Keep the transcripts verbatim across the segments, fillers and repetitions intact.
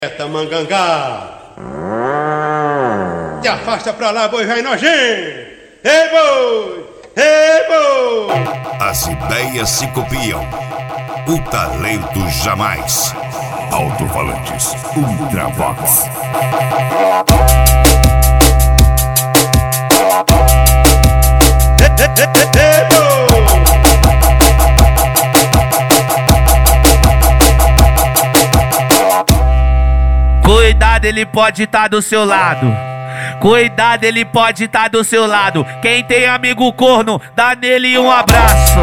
Mangangá, te afasta pra lá, boi vai nojento. Ei, boi! Ei, boi! As ideias se copiam, o talento jamais. Alto-falantes Ultravox. Ei, boi! Cuidado, ele pode estar do seu lado. Cuidado, ele pode estar do seu lado. Quem tem amigo corno, dá nele um abraço.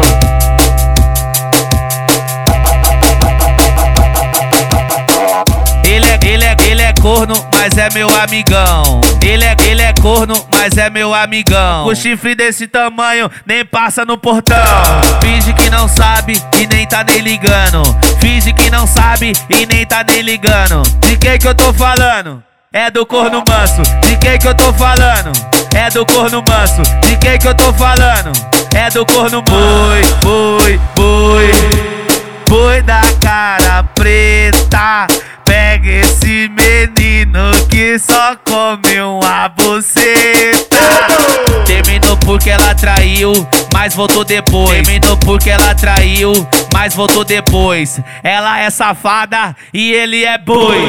Ele é, ele é, ele é corno, mas é meu amigão. Ele é, ele é corno, mas é meu amigão. Com chifre desse tamanho, nem passa no portão. Finge que não sabe e nem tá nem ligando. Finge que não sabe e nem tá nem ligando. De quem que eu tô falando? É do corno manso. De quem que eu tô falando? É do corno manso. De quem que eu tô falando? É do corno boi, boi, boi. Boi da cara preta. Pega esse menino que só come uma buceta. Terminou porque ela traiu, mas voltou depois. Terminou porque ela traiu, mas voltou depois. Ela é safada e ele é boi.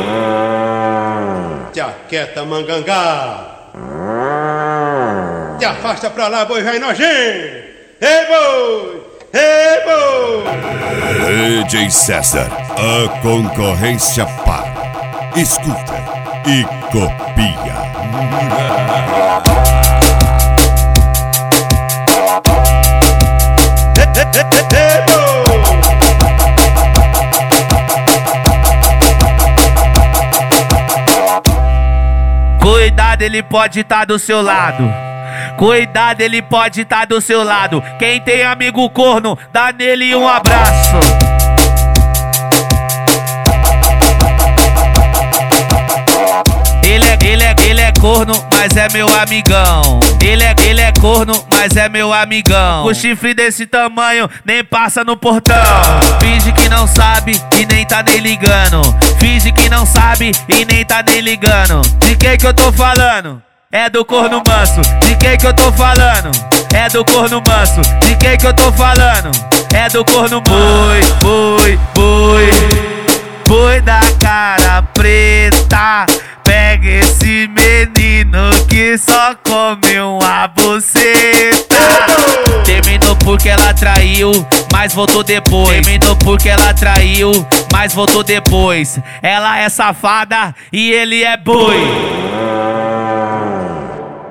Te aquieta, Mangangá, te afasta pra lá, boi vai nojento. Ei, boi! Ei, boi! D J César, a concorrência para. Escuta e copia. Ei, boi! Cuidado, ele pode estar do seu lado. Cuidado, ele pode estar do seu lado. Quem tem amigo corno, dá nele um abraço. Ele é, ele é, ele é corno, mas é meu amigão. Ele é, ele é corno, mas é meu amigão. Com chifre desse tamanho, nem passa no portão. Finge que não sabe e nem tá nem ligando. Finge que não sabe e nem tá nem ligando. De quem que eu tô falando? É do corno manso. De quem que eu tô falando? É do corno manso. De quem que eu tô falando? É do corno boi, boi, boi. Boi da cara preta. Pega esse menino que só come uma buceta. Terminou porque ela traiu, mas voltou depois. Terminou porque ela traiu, mas voltou depois. Ela é safada e ele é boi.